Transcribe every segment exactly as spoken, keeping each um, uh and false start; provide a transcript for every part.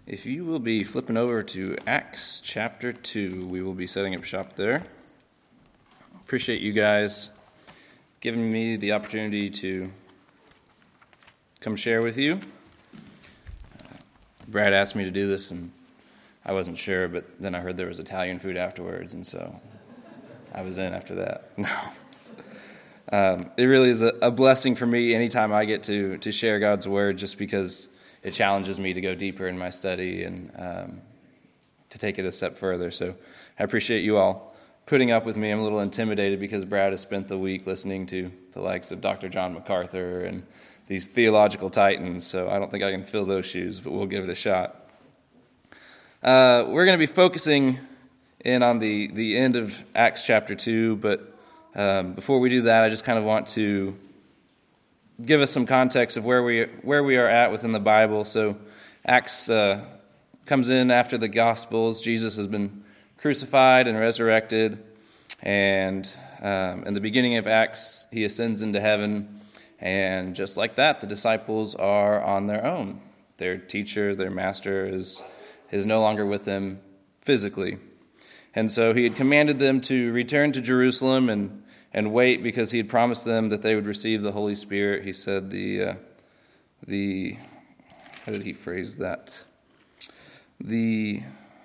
If you will be flipping over to Acts chapter two, we will be setting up shop there. Appreciate you guys giving me the opportunity to come share with you. Uh, Brad asked me to do this, and I wasn't sure, but then I heard there was Italian food afterwards, and so I was in after that. No. Um, it really is a, a blessing for me anytime I get to to share God's word, just because it challenges me to go deeper in my study and um, to take it a step further. So I appreciate you all putting up with me. I'm a little intimidated because Brad has spent the week listening to the likes of Doctor John MacArthur and these theological titans, so I don't think I can fill those shoes, but we'll give it a shot. Uh, we're going to be focusing in on the, the end of Acts chapter two, but um, before we do that, I just kind of want to give us some context of where we where we are at within the Bible. So Acts uh, comes in after the Gospels. Jesus has been crucified and resurrected, and um, in the beginning of Acts, he ascends into heaven, and just like that, the disciples are on their own. Their teacher, their master, is is no longer with them physically. And so he had commanded them to return to Jerusalem and and wait, because he had promised them that they would receive the Holy Spirit. He said the, uh, the how did he phrase that? The,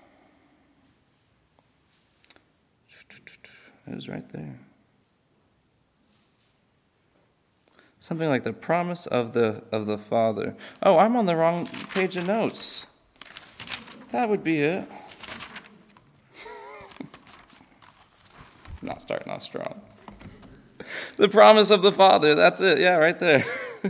it was right there. Something like the promise of the of the Father. Oh, I'm on the wrong page of notes. That would be it. Not starting off strong. The promise of the Father, that's it, yeah, right there.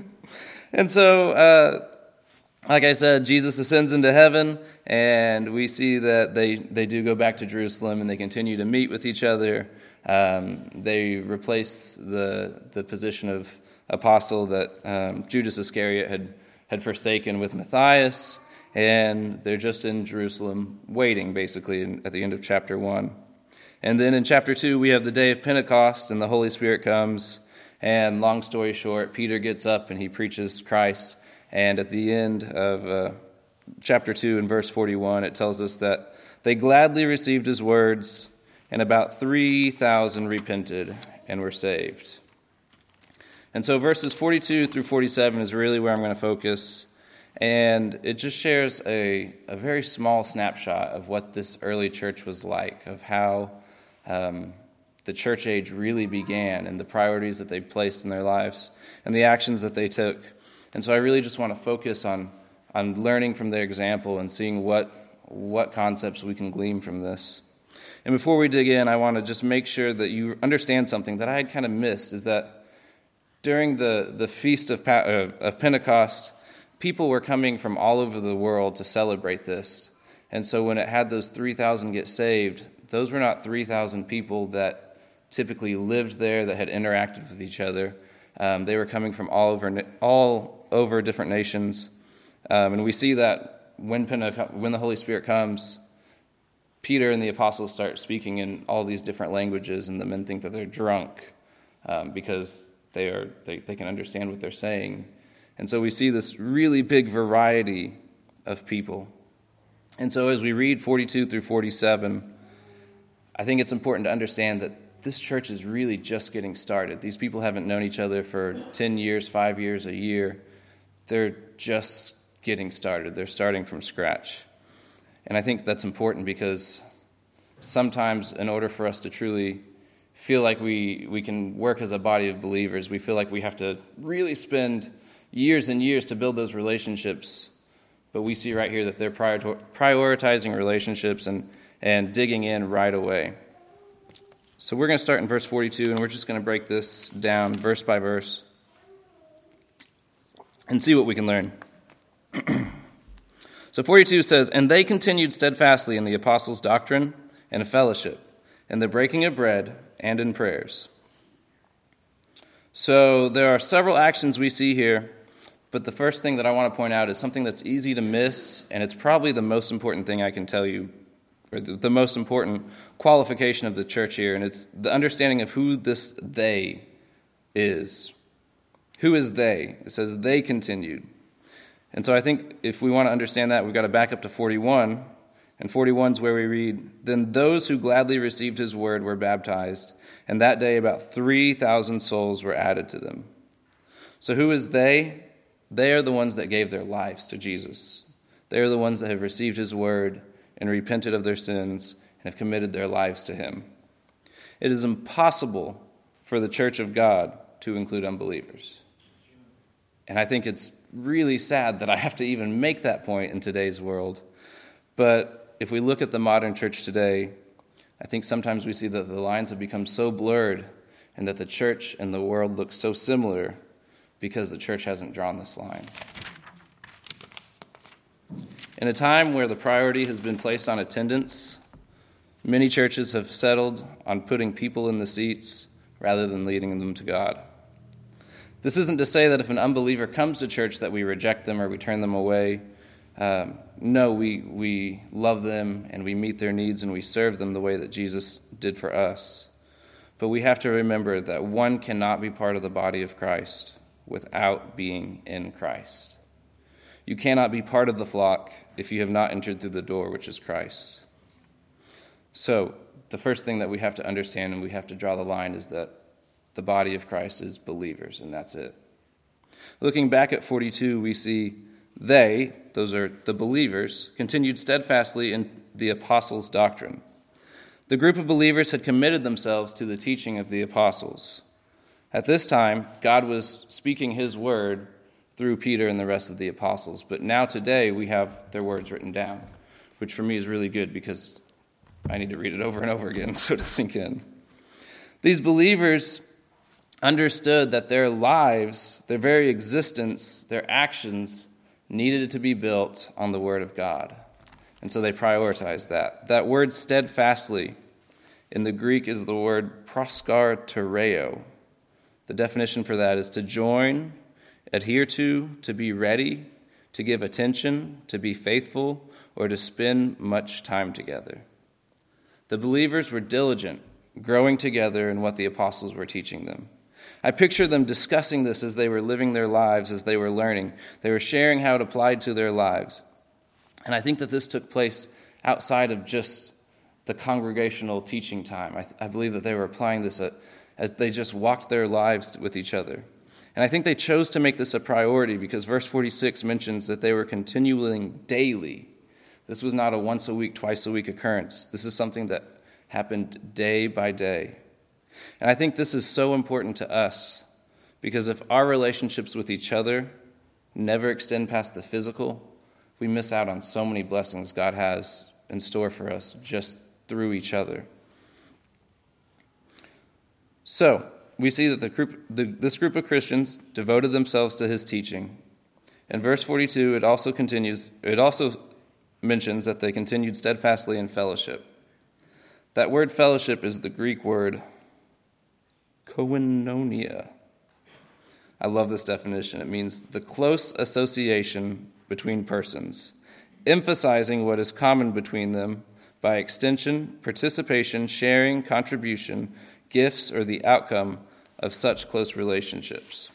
And so, uh, like I said, Jesus ascends into heaven, and we see that they, they do go back to Jerusalem, and they continue to meet with each other. Um, they replace the the position of apostle that um, Judas Iscariot had, had forsaken with Matthias, and they're just in Jerusalem waiting, basically, in, at the end of chapter one. And then in chapter two, we have the day of Pentecost, and the Holy Spirit comes. And long story short, Peter gets up and he preaches Christ. And at the end of uh, chapter two, in verse forty-one, it tells us that they gladly received his words, and about three thousand repented and were saved. And so verses forty-two through forty-seven is really where I'm going to focus. And it just shares a, a very small snapshot of what this early church was like, of how Um, the church age really began, and the priorities that they placed in their lives and the actions that they took. And so I really just want to focus on on learning from their example and seeing what what concepts we can glean from this. And before we dig in, I want to just make sure that you understand something that I had kind of missed, is that during the, the Feast of, uh, of Pentecost, people were coming from all over the world to celebrate this. And so when it had those three thousand get saved, those were not three thousand people that typically lived there, that had interacted with each other. Um, they were coming from all over all over different nations. Um, and we see that when, Pentecost, when the Holy Spirit comes, Peter and the apostles start speaking in all these different languages, and the men think that they're drunk um, because they are they, they can understand what they're saying. And so we see this really big variety of people. And so as we read forty-two through forty-seven, I think it's important to understand that this church is really just getting started. These people haven't known each other for ten years, five years, a year. They're just getting started. They're starting from scratch. And I think that's important because sometimes in order for us to truly feel like we, we can work as a body of believers, we feel like we have to really spend years and years to build those relationships. But we see right here that they're prior- prioritizing relationships and and digging in right away. So we're going to start in verse forty-two, and we're just going to break this down verse by verse and see what we can learn. So forty-two says, "And they continued steadfastly in the apostles' doctrine and fellowship, in the breaking of bread, and in prayers." So there are several actions we see here, but the first thing that I want to point out is something that's easy to miss, and it's probably the most important thing I can tell you, or the, the most important qualification of the church here, and it's the understanding of who this they is. Who is they? It says they continued. And so I think if we want to understand that, we've got to back up to forty-one. And forty-one is where we read, "Then those who gladly received his word were baptized, and that day about three thousand souls were added to them." So who is they? They are the ones that gave their lives to Jesus. They are the ones that have received his word and repented of their sins and have committed their lives to him. It is impossible for the church of God to include unbelievers. And I think it's really sad that I have to even make that point in today's world. But if we look at the modern church today, I think sometimes we see that the lines have become so blurred and that the church and the world look so similar because the church hasn't drawn this line. In a time where the priority has been placed on attendance, many churches have settled on putting people in the seats rather than leading them to God. This isn't to say that if an unbeliever comes to church that we reject them or we turn them away. Um, no, we, we love them and we meet their needs and we serve them the way that Jesus did for us. But we have to remember that one cannot be part of the body of Christ without being in Christ. You cannot be part of the flock if you have not entered through the door, which is Christ. So the first thing that we have to understand and we have to draw the line is that the body of Christ is believers, and that's it. Looking back at forty-two, we see they, those are the believers, continued steadfastly in the apostles' doctrine. The group of believers had committed themselves to the teaching of the apostles. At this time, God was speaking his word through Peter and the rest of the apostles. But now today, we have their words written down, which for me is really good because I need to read it over and over again so to sink in. These believers understood that their lives, their very existence, their actions needed to be built on the word of God. And so they prioritized that. That word steadfastly in the Greek is the word proskartereo. The definition for that is to join, adhere to, to be ready, to give attention, to be faithful, or to spend much time together. The believers were diligent, growing together in what the apostles were teaching them. I picture them discussing this as they were living their lives, as they were learning. They were sharing how it applied to their lives. And I think that this took place outside of just the congregational teaching time. I, I believe that they were applying this at, as they just walked their lives with each other. And I think they chose to make this a priority because verse forty-six mentions that they were continuing daily. This was not a once a week, twice a week occurrence. This is something that happened day by day. And I think this is so important to us because if our relationships with each other never extend past the physical, we miss out on so many blessings God has in store for us just through each other. So, we see that the group, the, this group of Christians devoted themselves to his teaching. In verse forty-two, it also continues, it also mentions that they continued steadfastly in fellowship. That word fellowship is the Greek word koinonia. I love this definition. It means the close association between persons, emphasizing what is common between them by extension, participation, sharing, contribution, gifts, or the outcome of such close relationships.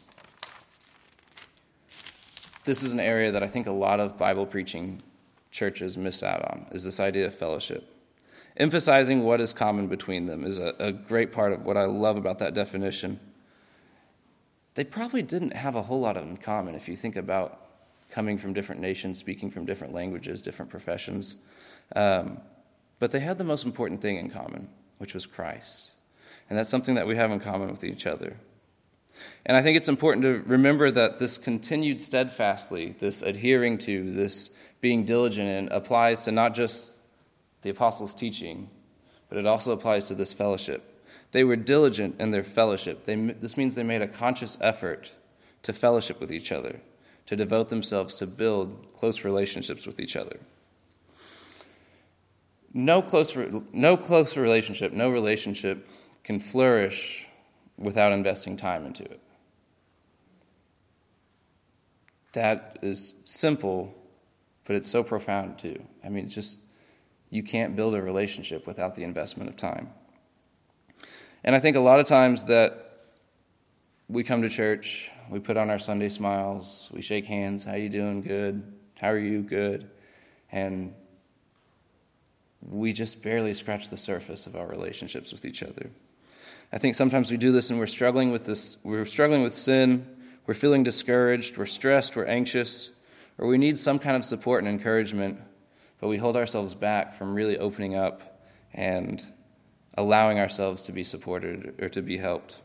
This is an area that I think a lot of Bible preaching churches miss out on, is this idea of fellowship. Emphasizing what is common between them is a, a great part of what I love about that definition. They probably didn't have a whole lot in common if you think about coming from different nations, speaking from different languages, different professions. Um, but they had the most important thing in common, which was Christ. And that's something that we have in common with each other. And I think it's important to remember that this continued steadfastly, this adhering to, this being diligent in, applies to not just the apostles' teaching, but it also applies to this fellowship. They were diligent in their fellowship. They, this means they made a conscious effort to fellowship with each other, to devote themselves to build close relationships with each other. No close, no close relationship, no relationship can flourish without investing time into it. That is simple, but it's so profound too. I mean, it's just, you can't build a relationship without the investment of time. And I think a lot of times that we come to church, we put on our Sunday smiles, we shake hands, how you doing? Good. How are you? Good. And we just barely scratch the surface of our relationships with each other. I think sometimes we do this and we're struggling with this, we're struggling with sin, we're feeling discouraged, we're stressed, we're anxious, or we need some kind of support and encouragement, but we hold ourselves back from really opening up and allowing ourselves to be supported or to be helped.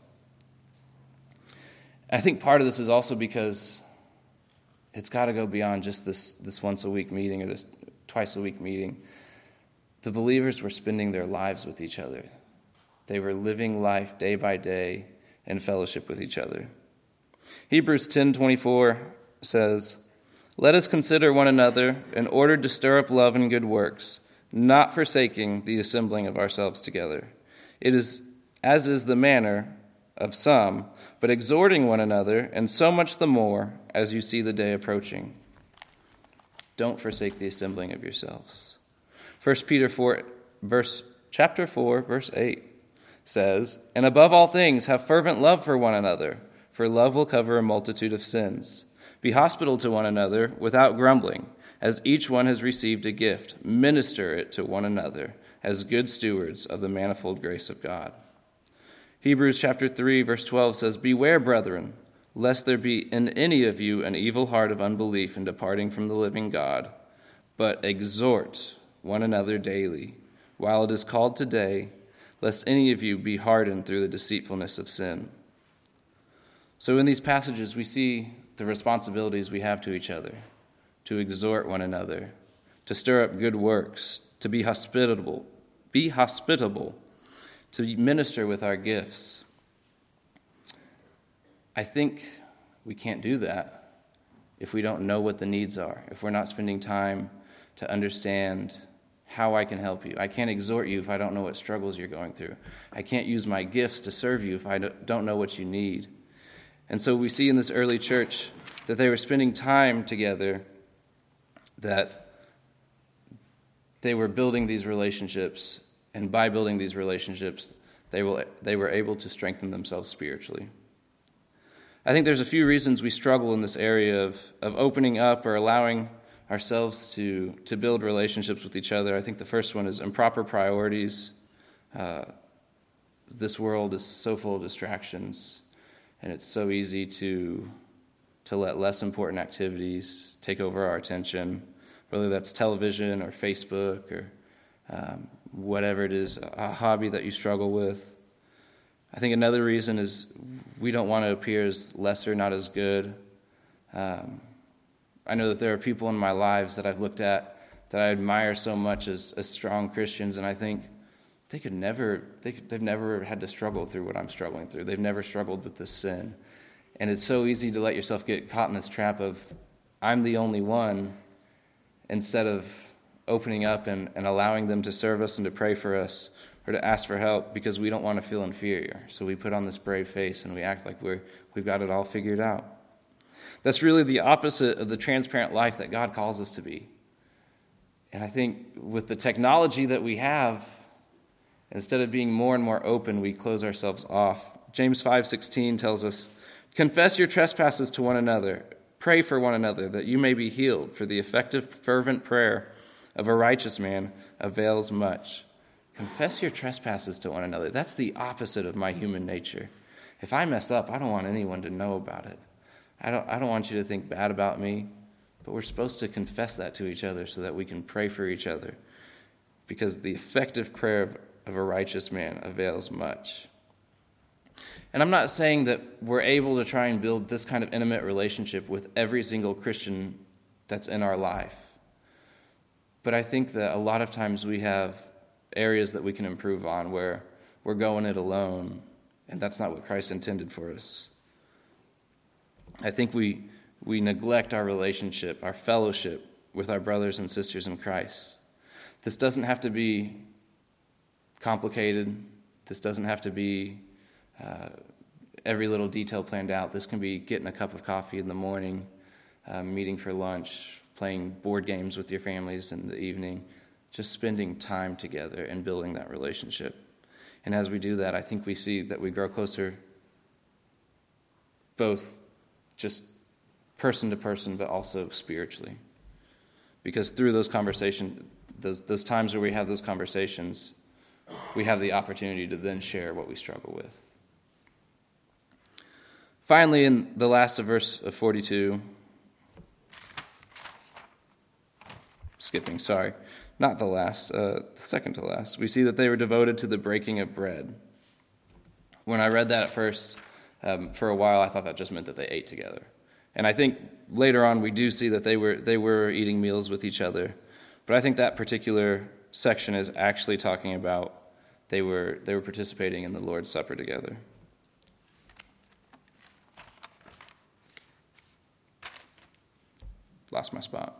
I think part of this is also because it's got to go beyond just this, this once a week meeting or this twice a week meeting. The believers were spending their lives with each other. They were living life day by day in fellowship with each other. Hebrews ten twenty-four says, "Let us consider one another in order to stir up love and good works, not forsaking the assembling of ourselves together. It is as is the manner of some, but exhorting one another, and so much the more as you see the day approaching." Don't forsake the assembling of yourselves. First Peter four, verse chapter four, verse eight says, "And above all things, have fervent love for one another, for love will cover a multitude of sins. Be hospitable to one another without grumbling. As each one has received a gift, minister it to one another as good stewards of the manifold grace of God." Hebrews chapter three, verse twelve says, "Beware, brethren, lest there be in any of you an evil heart of unbelief in departing from the living God, but exhort one another daily, while it is called today, lest any of you be hardened through the deceitfulness of sin." So in these passages, we see the responsibilities we have to each other, to exhort one another, to stir up good works, to be hospitable, be hospitable, to minister with our gifts. I think we can't do that if we don't know what the needs are, if we're not spending time to understand how I can help you. I can't exhort you if I don't know what struggles you're going through. I can't use my gifts to serve you if I don't know what you need. And so we see in this early church that they were spending time together, that they were building these relationships, and by building these relationships, they will they were able to strengthen themselves spiritually. I think there's a few reasons we struggle in this area of, of opening up or allowing ourselves to, to build relationships with each other. I think the first one is improper priorities. Uh, this world is so full of distractions, and it's so easy to, to let less important activities take over our attention, whether that's television or Facebook or um, whatever it is, a hobby that you struggle with. I think another reason is we don't want to appear as lesser, not as good. Um, I know that there are people in my lives that I've looked at that I admire so much as, as strong Christians, and I think they could never, they could, they've never had to struggle through what I'm struggling through. They've never struggled with this sin. And it's so easy to let yourself get caught in this trap of, I'm the only one, instead of opening up and, and allowing them to serve us and to pray for us or to ask for help, because we don't want to feel inferior. So we put on this brave face and we act like we're, we've got it all figured out. That's really the opposite of the transparent life that God calls us to be. And I think with the technology that we have, instead of being more and more open, we close ourselves off. James five sixteen tells us, "Confess your trespasses to one another, pray for one another, that you may be healed, for the effective fervent prayer of a righteous man avails much." Confess your trespasses to one another. That's the opposite of my human nature. If I mess up, I don't want anyone to know about it. I don't, I don't want you to think bad about me, but we're supposed to confess that to each other so that we can pray for each other, because the effective prayer of, of a righteous man avails much. And I'm not saying that we're able to try and build this kind of intimate relationship with every single Christian that's in our life. But I think that a lot of times we have areas that we can improve on where we're going it alone, and that's not what Christ intended for us. I think we we neglect our relationship, our fellowship with our brothers and sisters in Christ. This doesn't have to be complicated. This doesn't have to be uh, every little detail planned out. This can be getting a cup of coffee in the morning, uh, meeting for lunch, playing board games with your families in the evening, just spending time together and building that relationship. And as we do that, I think we see that we grow closer both just person to person, but also spiritually. Because through those conversations, those, those times where we have those conversations, we have the opportunity to then share what we struggle with. Finally, in the last of verse of forty-two, skipping, sorry, not the last, uh, the second to last, we see that they were devoted to the breaking of bread. When I read that at first, um, for a while, I thought that just meant that they ate together. And I think later on we do see that they were they were eating meals with each other. But I think that particular section is actually talking about they were they were participating in the Lord's Supper together. Lost my spot.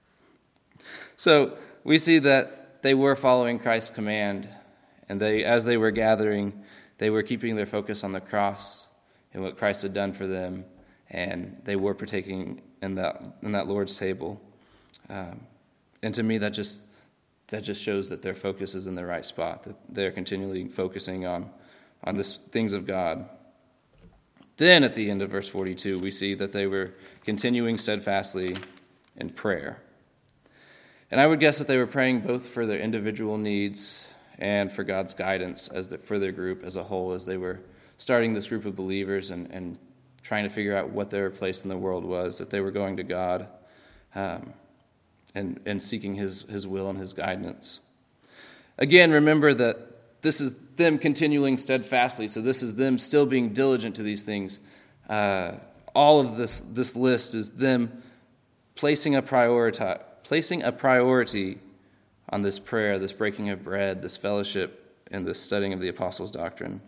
So we see that they were following Christ's command, and they, as they were gathering, they were keeping their focus on the cross and what Christ had done for them, and they were partaking in that in that Lord's table. Um, and to me, that just that just shows that their focus is in the right spot, that they're continually focusing on on the things of God. Then at the end of verse forty-two, we see that they were continuing steadfastly in prayer. And I would guess that they were praying both for their individual needs and for God's guidance as the, for their group as a whole, as they were starting this group of believers and, and trying to figure out what their place in the world was, that they were going to God um, and, and seeking his, his will and his guidance. Again, remember that this is them continuing steadfastly, so this is them still being diligent to these things. Uh, all of this, this list is them placing a priority, placing a priority on this prayer, this breaking of bread, this fellowship, and this studying of the apostles' doctrine.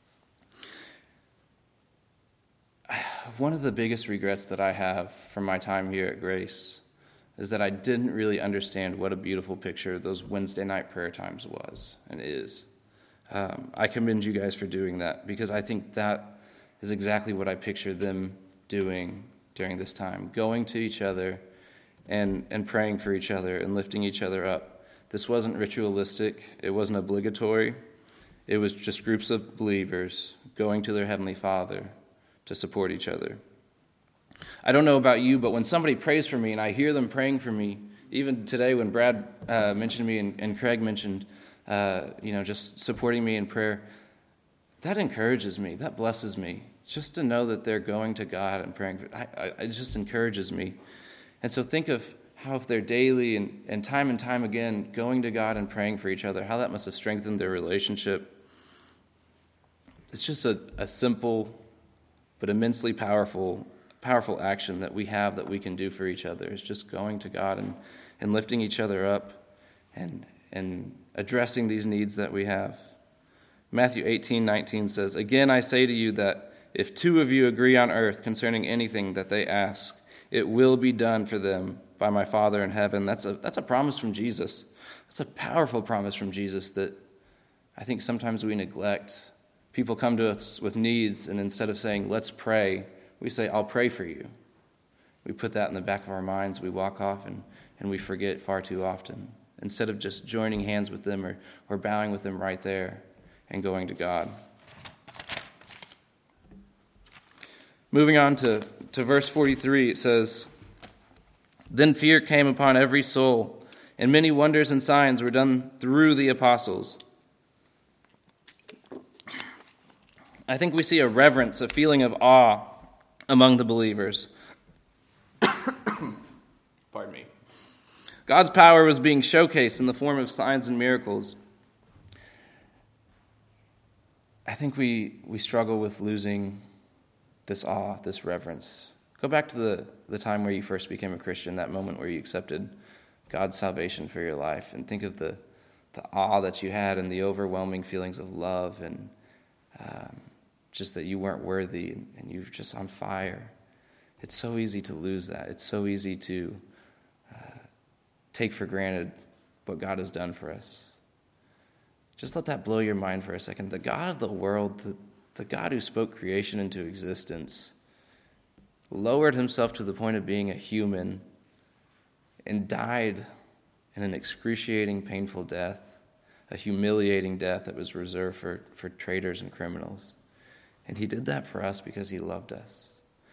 One of the biggest regrets that I have from my time here at Grace is that I didn't really understand what a beautiful picture those Wednesday night prayer times was and is. Um, I commend you guys for doing that, because I think that is exactly what I picture them doing during this time, going to each other and, and praying for each other and lifting each other up. This wasn't ritualistic. It wasn't obligatory. It was just groups of believers going to their Heavenly Father to support each other. I don't know about you, but when somebody prays for me and I hear them praying for me, even today when Brad uh, mentioned me and, and Craig mentioned, uh, you know, just supporting me in prayer, that encourages me. That blesses me. Just to know that they're going to God and praying, for, I, I, it just encourages me. And so think of how if they're daily and, and time and time again going to God and praying for each other, how that must have strengthened their relationship. It's just a, a simple but immensely powerful powerful action that we have that we can do for each other. Is just going to God and, and lifting each other up and, and addressing these needs that we have. Matthew eighteen nineteen says, "Again I say to you that if two of you agree on earth concerning anything that they ask, it will be done for them by my Father in heaven." That's a that's a promise from Jesus. That's a powerful promise from Jesus that I think sometimes we neglect. People come to us with needs, and instead of saying, "Let's pray," we say, "I'll pray for you." We put that in the back of our minds. We walk off, and, and we forget far too often, instead of just joining hands with them or, or bowing with them right there and going to God. Moving on to, to verse forty-three, it says, "Then fear came upon every soul, and many wonders and signs were done through the apostles." I think we see a reverence, a feeling of awe among the believers. Pardon me. God's power was being showcased in the form of signs and miracles. I think we, we struggle with losing this awe, this reverence. Go back to the, the time where you first became a Christian, that moment where you accepted God's salvation for your life, and think of the, the awe that you had and the overwhelming feelings of love and um, just that you weren't worthy and, and you were just on fire. It's so easy to lose that. It's so easy to uh, take for granted what God has done for us. Just let that blow your mind for a second. The God of the world, the, the God who spoke creation into existence, lowered himself to the point of being a human and died in an excruciating, painful death, a humiliating death that was reserved for, for traitors and criminals. And he did that for us because he loved us.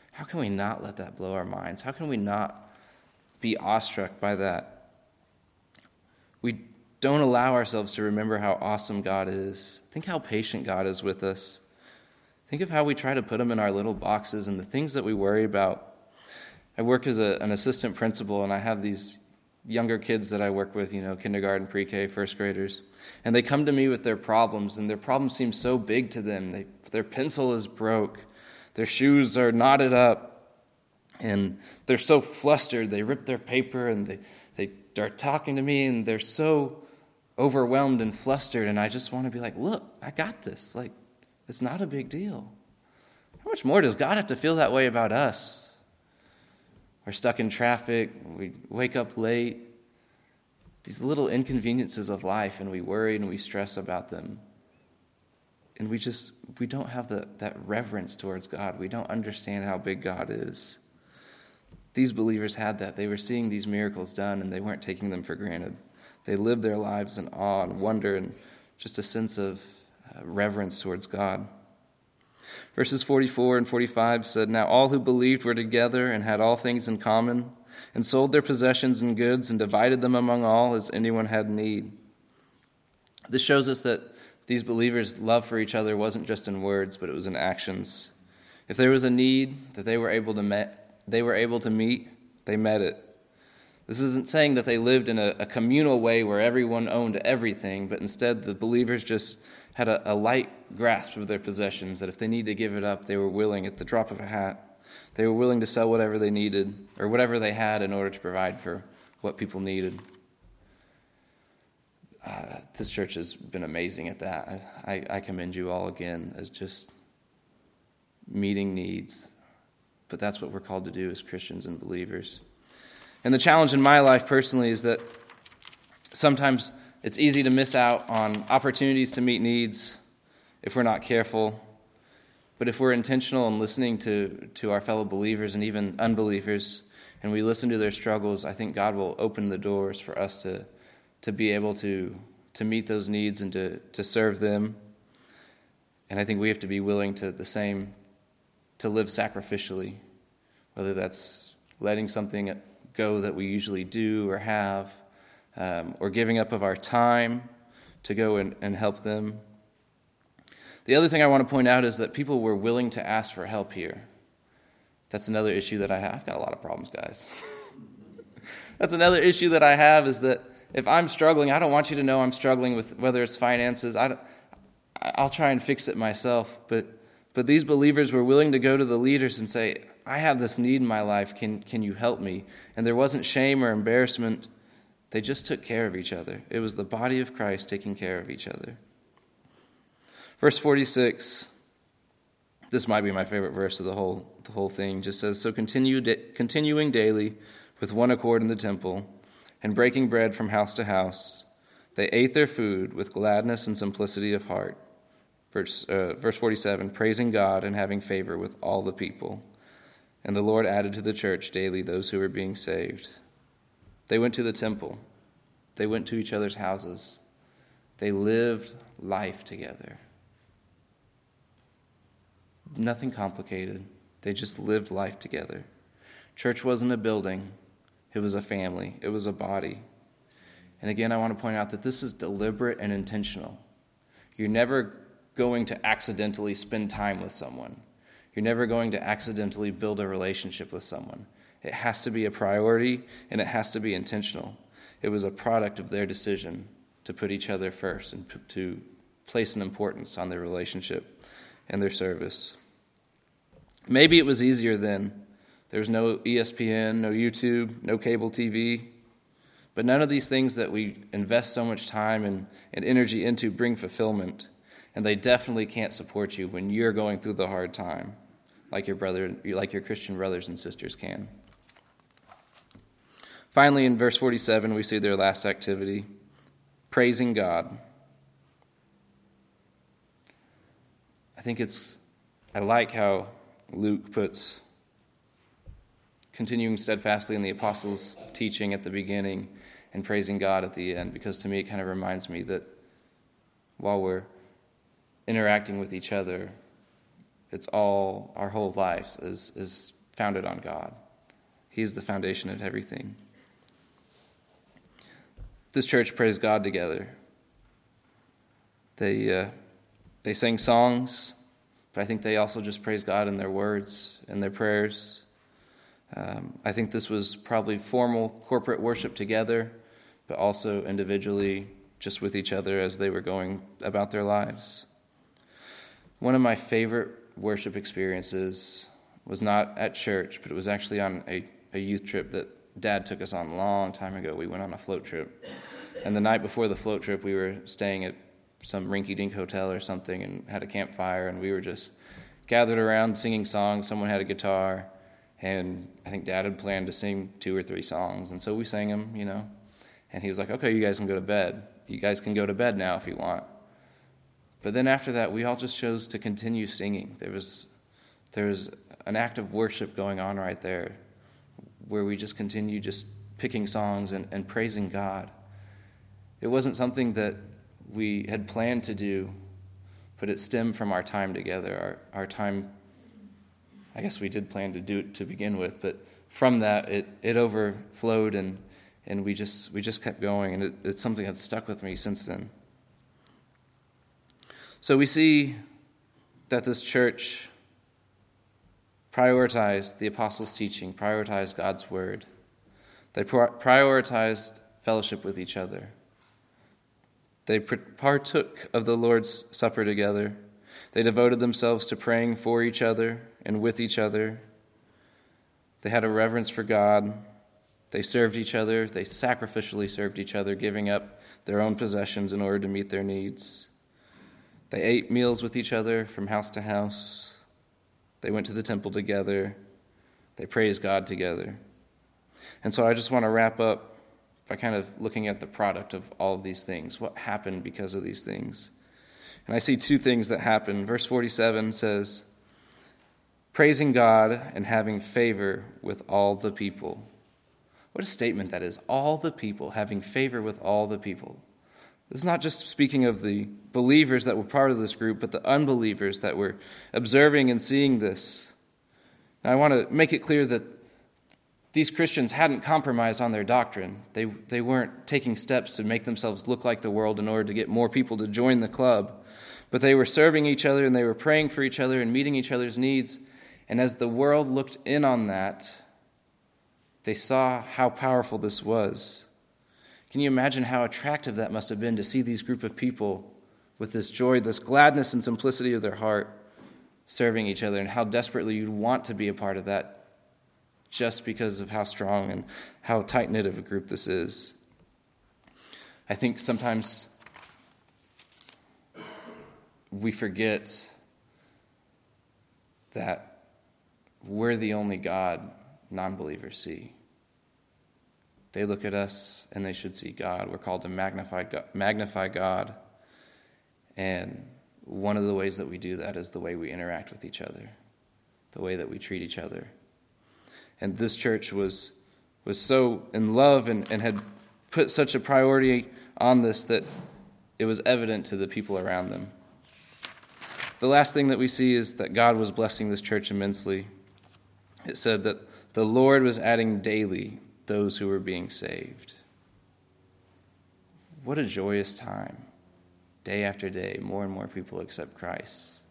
How can we not let that blow our minds? How can we not be awestruck by that? We don't allow ourselves to remember how awesome God is. Think how patient God is with us. Think of how we try to put him in our little boxes and the things that we worry about. I work as a, an assistant principal, and I have these younger kids that I work with, you know, kindergarten, pre-K, first graders. And they come to me with their problems, and their problems seem so big to them. They, their pencil is broke. Their shoes are knotted up. And they're so flustered. They rip their paper, and they, they are talking to me, and they're so overwhelmed and flustered. And I just want to be like, look, I got this. Like, it's not a big deal. How much more does God have to feel that way about us? We're stuck in traffic, we wake up late, these little inconveniences of life, and we worry and we stress about them. And we just, we don't have the, that reverence towards God. We don't understand how big God is. These believers had that. They were seeing these miracles done, and they weren't taking them for granted. They lived their lives in awe and wonder and just a sense of uh, reverence towards God. Verses forty-four and forty-five said, "Now all who believed were together and had all things in common, and sold their possessions and goods and divided them among all as anyone had need." This shows us that these believers' love for each other wasn't just in words, but it was in actions. If there was a need that they were able to met, they were able to meet, they met it. This isn't saying that they lived in a, a communal way where everyone owned everything, but instead the believers just had a, a light grasp of their possessions, that if they need to give it up, they were willing at the drop of a hat. They were willing to sell whatever they needed or whatever they had in order to provide for what people needed. Uh, this church has been amazing at that. I, I commend you all again as just meeting needs. But that's what we're called to do as Christians and believers. And the challenge in my life personally is that sometimes it's easy to miss out on opportunities to meet needs if we're not careful. But if we're intentional in listening to, to our fellow believers and even unbelievers, and we listen to their struggles, I think God will open the doors for us to, to be able to, to meet those needs and to, to serve them. And I think we have to be willing to the same, to live sacrificially, whether that's letting something go that we usually do or have, Um, or giving up of our time to go and, and help them. The other thing I want to point out is that people were willing to ask for help here. That's another issue that I have. I've got a lot of problems, guys. That's another issue that I have, is that if I'm struggling, I don't want you to know I'm struggling with whether it's finances. I don't, I'll try and fix it myself. But but these believers were willing to go to the leaders and say, I have this need in my life. Can, can you help me? And there wasn't shame or embarrassment. They just took care of each other. It was the body of Christ taking care of each other. Verse forty-six, this might be my favorite verse of the whole the whole thing, just says, "So continue da- continuing daily with one accord in the temple, and breaking bread from house to house, they ate their food with gladness and simplicity of heart." Verse, uh, verse forty-seven, "Praising God and having favor with all the people. And the Lord added to the church daily those who were being saved." They went to the temple. They went to each other's houses. They lived life together. Nothing complicated. They just lived life together. Church wasn't a building. It was a family. It was a body. And again, I want to point out that this is deliberate and intentional. You're never going to accidentally spend time with someone. You're never going to accidentally build a relationship with someone. It has to be a priority, and it has to be intentional. It was a product of their decision to put each other first and to place an importance on their relationship and their service. Maybe it was easier then. There was no E S P N, no YouTube, no cable T V. But none of these things that we invest so much time and, and energy into bring fulfillment. And they definitely can't support you when you're going through the hard time, like your brother, like your Christian brothers and sisters can. Finally, in verse forty-seven, we see their last activity, praising God. I think it's, I like how Luke puts continuing steadfastly in the apostles' teaching at the beginning and praising God at the end, because to me it kind of reminds me that while we're interacting with each other, it's all, our whole lives is, is founded on God. He's the foundation of everything. This church praised God together. They uh, they sang songs, but I think they also just praised God in their words and their prayers. Um, I think this was probably formal corporate worship together, but also individually, just with each other as they were going about their lives. One of my favorite worship experiences was not at church, but it was actually on a, a youth trip that Dad took us on a long time ago. We went on a float trip. And the night before the float trip, we were staying at some rinky-dink hotel or something and had a campfire, and we were just gathered around singing songs. Someone had a guitar, and I think Dad had planned to sing two or three songs, and so we sang them, you know. And he was like, okay, you guys can go to bed. You guys can go to bed now if you want. But then after that, we all just chose to continue singing. There was, there was an act of worship going on right there where we just continued just picking songs and, and praising God. It wasn't something that we had planned to do, but it stemmed from our time together. Our, our time, I guess we did plan to do it to begin with, but from that, it, it overflowed, and, and we just we just kept going, and it, it's something that's stuck with me since then. So we see that this church prioritized the apostles' teaching, prioritized God's word. They prioritized fellowship with each other. They partook of the Lord's Supper together. They devoted themselves to praying for each other and with each other. They had a reverence for God. They served each other. They sacrificially served each other, giving up their own possessions in order to meet their needs. They ate meals with each other from house to house. They went to the temple together. They praised God together. And so I just want to wrap up by kind of looking at the product of all of these things. What happened because of these things? And I see two things that happen. Verse forty-seven says, praising God and having favor with all the people. What a statement that is. All the people, having favor with all the people. This is not just speaking of the believers that were part of this group, but the unbelievers that were observing and seeing this. Now, I want to make it clear that these Christians hadn't compromised on their doctrine. They, they weren't taking steps to make themselves look like the world in order to get more people to join the club. But they were serving each other, and they were praying for each other and meeting each other's needs. And as the world looked in on that, they saw how powerful this was. Can you imagine how attractive that must have been to see these group of people with this joy, this gladness and simplicity of their heart serving each other, and how desperately you'd want to be a part of that just because of how strong and how tight-knit of a group this is. I think sometimes we forget that we're the only God non-believers see. They look at us and they should see God. We're called to magnify God, magnify God. And one of the ways that we do that is the way we interact with each other, the way that we treat each other. And this church was was so in love and, and had put such a priority on this that it was evident to the people around them. The last thing that we see is that God was blessing this church immensely. It said that the Lord was adding daily those who were being saved. What a joyous time. Day after day, more and more people accept Christ.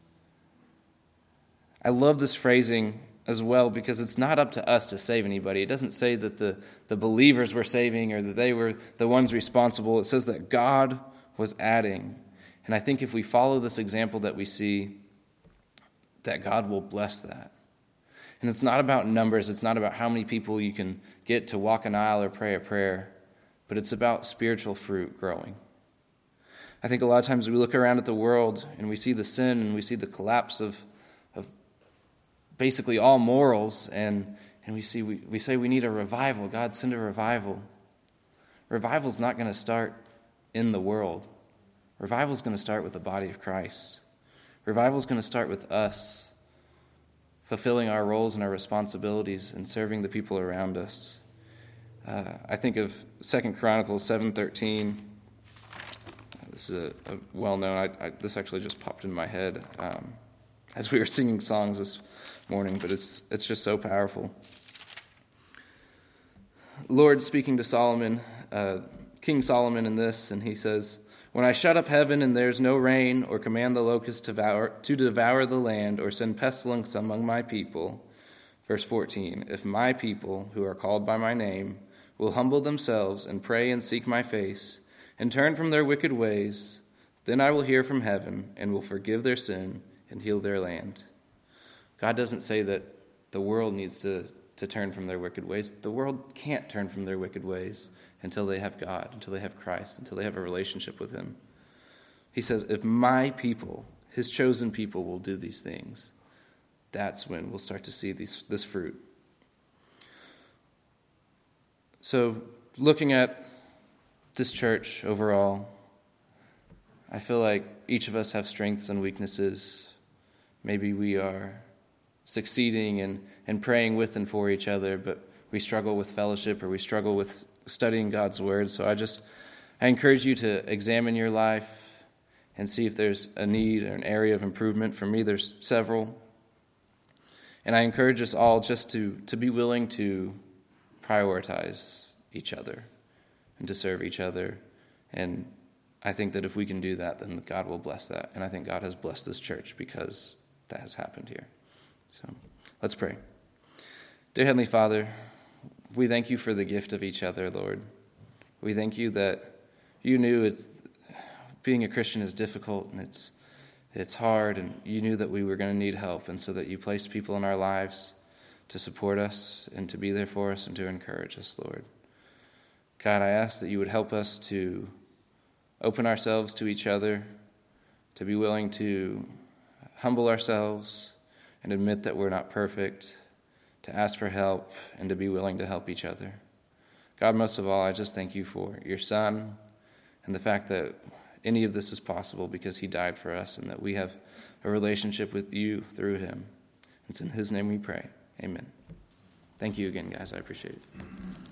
I love this phrasing as well because it's not up to us to save anybody. It doesn't say that the, the believers were saving or that they were the ones responsible. It says that God was adding. And I think if we follow this example that we see, that God will bless that. And it's not about numbers. It's not about how many people you can get to walk an aisle or pray a prayer, but it's about spiritual fruit growing. I think a lot of times we look around at the world and we see the sin and we see the collapse of, of basically all morals, and, and we see we, we say we need a revival. God, send a revival. Revival's not going to start in the world. Revival's going to start with the body of Christ. Revival's going to start with us fulfilling our roles and our responsibilities and serving the people around us. Uh, I think of Second Chronicles seven thirteen. This is a, a well-known, I, I, this actually just popped in my head. Um, as we were singing songs this morning, but it's it's just so powerful. Lord speaking to Solomon, uh, King Solomon in this, and he says, "When I shut up heaven and there's no rain, or command the locust to devour, to devour the land, or send pestilence among my people," verse fourteen, "if my people, who are called by my name, will humble themselves and pray and seek my face, and turn from their wicked ways, then I will hear from heaven and will forgive their sin and heal their land." God doesn't say that the world needs to, to turn from their wicked ways. The world can't turn from their wicked ways until they have God, until they have Christ, until they have a relationship with him. He says, if my people, his chosen people, will do these things, that's when we'll start to see these, this fruit. So looking at this church overall, I feel like each of us have strengths and weaknesses. Maybe we are succeeding and, and praying with and for each other, but we struggle with fellowship or we struggle with studying God's word. So I just, I encourage you to examine your life and see if there's a need or an area of improvement. For me, there's several. And I encourage us all just to, to be willing to prioritize each other and to serve each other. And I think that if we can do that, then God will bless that. And I think God has blessed this church because that has happened here. So let's pray. Dear Heavenly Father, we thank you for the gift of each other, Lord. We thank you that you knew it's, being a Christian is difficult and it's it's hard, and you knew that we were going to need help, and so that you placed people in our lives to support us and to be there for us and to encourage us, Lord. God, I ask that you would help us to open ourselves to each other, to be willing to humble ourselves and admit that we're not perfect, to ask for help, and to be willing to help each other. God, most of all, I just thank you for your Son and the fact that any of this is possible because he died for us and that we have a relationship with you through him. It's in his name we pray. Amen. Thank you again, guys. I appreciate it.